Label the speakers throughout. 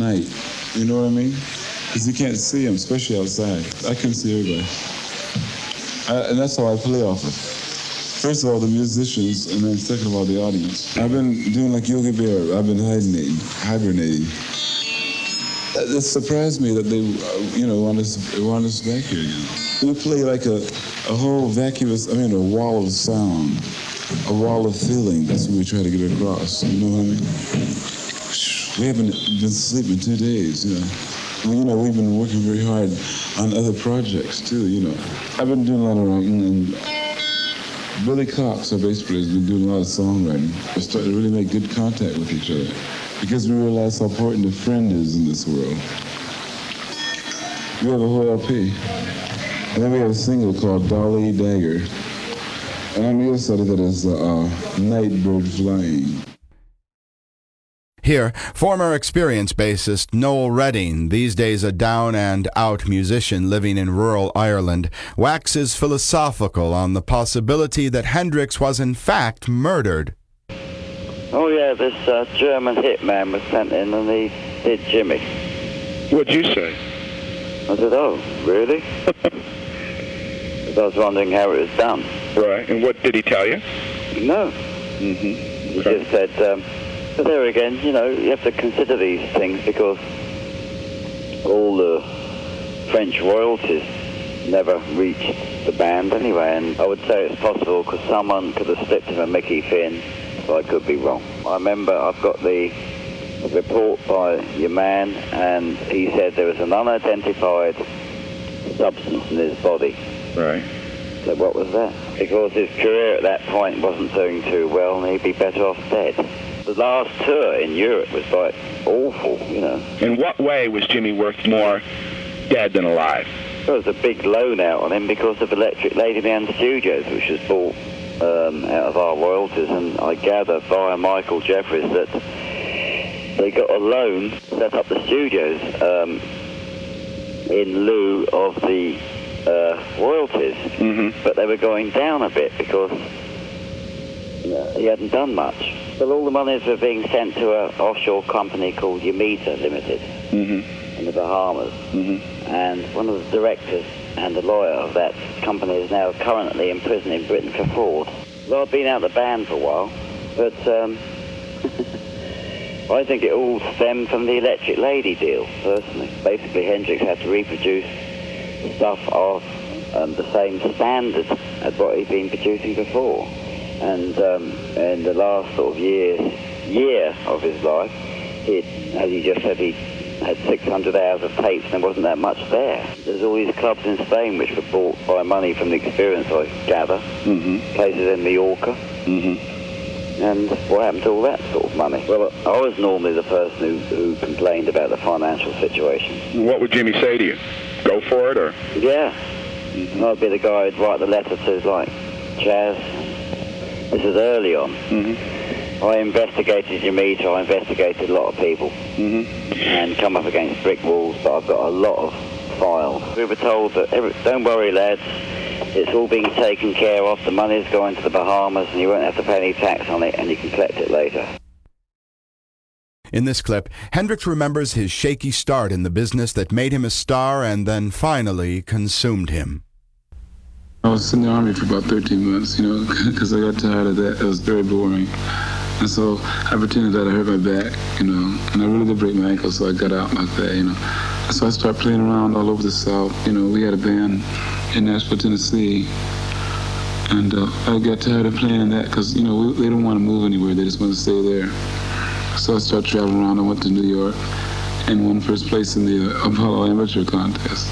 Speaker 1: night. You know what I mean? Because you can't see them, especially outside. I can see everybody. And that's how I play off of. First of all, the musicians, and then second of all, the audience. I've been doing like Yogi Bear. I've been hibernating. It surprised me that they, want us back here again. We play like a whole a wall of sound, a wall of feeling. That's what we try to get across. You know what I mean? We haven't been sleeping 2 days. We've been working very hard on other projects too. I've been doing a lot of writing, and Billy Cox, our bass player, has been doing a lot of songwriting. We're starting to really make good contact with each other because we realize how important a friend is in this world. We have a whole LP, and then we have a single called Dolly Dagger, and on the other side of that is Nightbird Flying.
Speaker 2: Here, former Experience bassist Noel Redding, these days a down-and-out musician living in rural Ireland, waxes philosophical on the possibility that Hendrix was in fact murdered.
Speaker 3: Oh yeah, this German hitman was sent in and he hit Jimmy.
Speaker 4: What'd you say?
Speaker 3: I said, oh, really? I was wondering how it was done.
Speaker 4: Right, and what did he tell you?
Speaker 3: No.
Speaker 4: Mm-hmm.
Speaker 3: He just said, but there again, you have to consider these things because all the French royalties never reached the band anyway, and I would say it's possible because someone could have slipped him a Mickey Finn, but I could be wrong. I remember I've got the report by your man, and he said there was an unidentified substance in his body.
Speaker 4: Right.
Speaker 3: So what was that? Because his career at that point wasn't doing too well, and he'd be better off dead. The last tour in Europe was like awful,
Speaker 4: In what way was Jimmy worth more dead than alive?
Speaker 3: There was a big loan out on him because of Electric Ladyman Studios, which was bought out of our royalties, and I gather via Michael Jeffries that they got a loan to set up the studios in lieu of the royalties, but they were going down a bit because he hadn't done much. But all the monies were being sent to an offshore company called Yamita Limited in the Bahamas. And one of the directors and the lawyer of that company is now currently in prison in Britain for fraud. Well, I've been out of the band for a while, but I think it all stemmed from the Electric Lady deal, personally. Basically, Hendrix had to reproduce stuff of the same standard as what he'd been producing before. And in the last sort of year of his life, as you just said, he had 600 hours of tapes and there wasn't that much there. There's all these clubs in Spain which were bought by money from the Experience, I gather. Places in Mallorca. And what happened to all that sort of money? Well, I was normally the person who complained about the financial situation.
Speaker 4: What would Jimmy say to you? Go for it, or?
Speaker 3: Yeah. I'd be the guy who'd write the letter to, like, Chaz. This is early on. I investigated Yamita, I investigated a lot of people, and come up against brick walls, but I've got a lot of files. We were told that, don't worry lads, it's all being taken care of, the money's going to the Bahamas, and you won't have to pay any tax on it, and you can collect it later.
Speaker 2: In this clip, Hendrix remembers his shaky start in the business that made him a star and then finally consumed him.
Speaker 1: I was in the Army for about 13 months, because I got tired of that. It was very boring. And so I pretended that I hurt my back, and I really did break my ankle, so I got out like that, So I started playing around all over the South. We had a band in Nashville, Tennessee, and I got tired of playing in that because, they don't want to move anywhere. They just want to stay there. So I started traveling around. I went to New York and won first place in the Apollo Amateur Contest,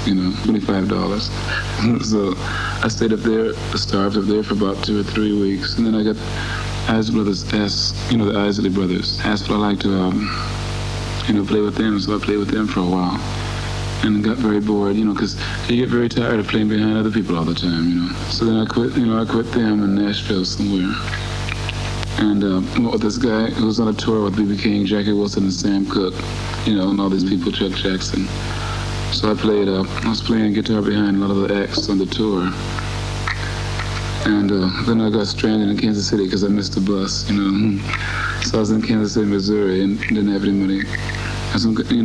Speaker 1: $25. So I stayed up there, starved up there for about 2 or 3 weeks, and then I got Isley Brothers the Isley Brothers asked if I like to, play with them. So I played with them for a while, and got very bored, because you get very tired of playing behind other people all the time, So then I quit them in Nashville somewhere, and with this guy who was on a tour with B.B. King, Jackie Wilson, and Sam Cooke, and all these people, Chuck Jackson. So I was playing guitar behind a lot of the acts on the tour. And then I got stranded in Kansas City because I missed the bus, So I was in Kansas City, Missouri, and didn't have any money.